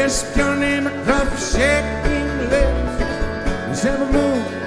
Lisp your name across the shaking lips. Let's have a move.